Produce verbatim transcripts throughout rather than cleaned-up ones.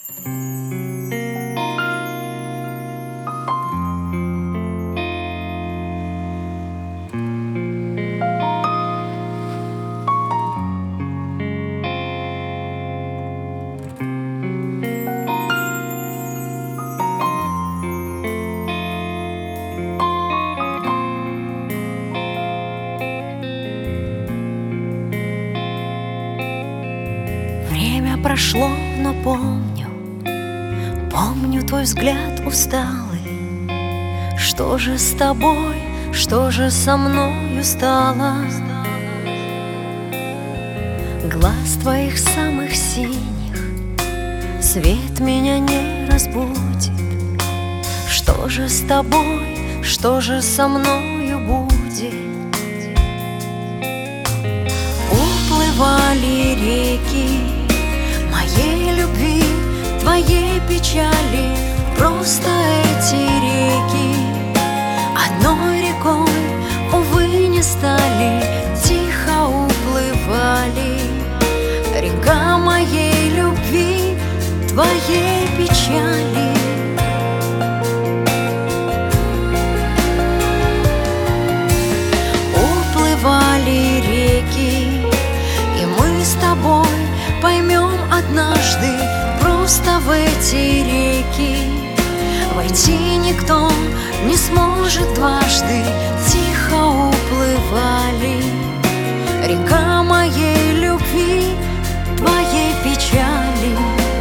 Время прошло, но помню, помню твой взгляд усталый. Что же с тобой, что же со мною стало? Глаз твоих самых синих свет меня не разбудит. Что же с тобой, что же со мною будет? Уплывали реки моей любви, твоей печали. Просто эти реки одной рекой, увы, не стали. Тихо уплывали. Река моей любви, твоей печали. Уплывали реки, и мы с тобой поймем однажды. Просто в эти реки войти никто не сможет дважды. Тихо уплывали. Река моей любви, твоей печали.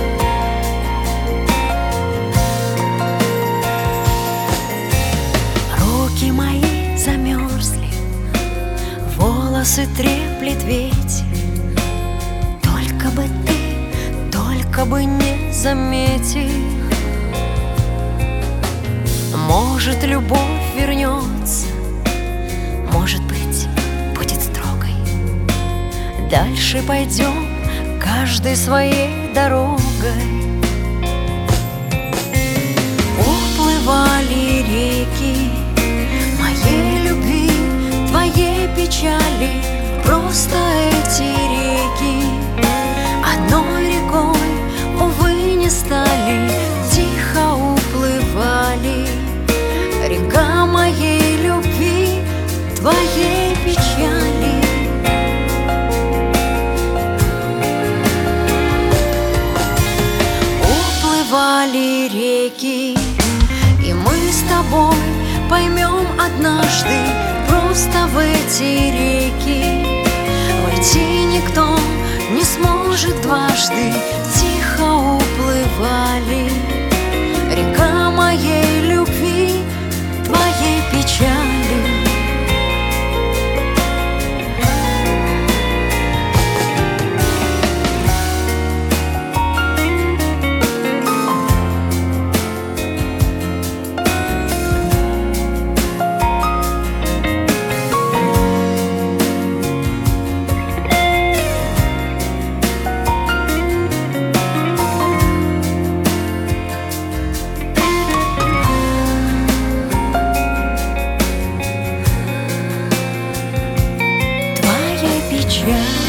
Руки мои замерзли, волосы треплет ветер. Только бы ты, только бы не заметил. Может, любовь вернется, может быть, будет строгой. Дальше пойдем каждой своей дорогой. Уплывали реки моей любви, твоей печали. Просто эти реки одной рекой, увы, не стали. Тихо уплывали. Река моей любви, твоей печали. Уплывали реки, и мы с тобой поймем однажды. Просто в эти реки войти никто не сможет дважды. Тихо уплывали. Река моей любви, твоей печали. Yeah.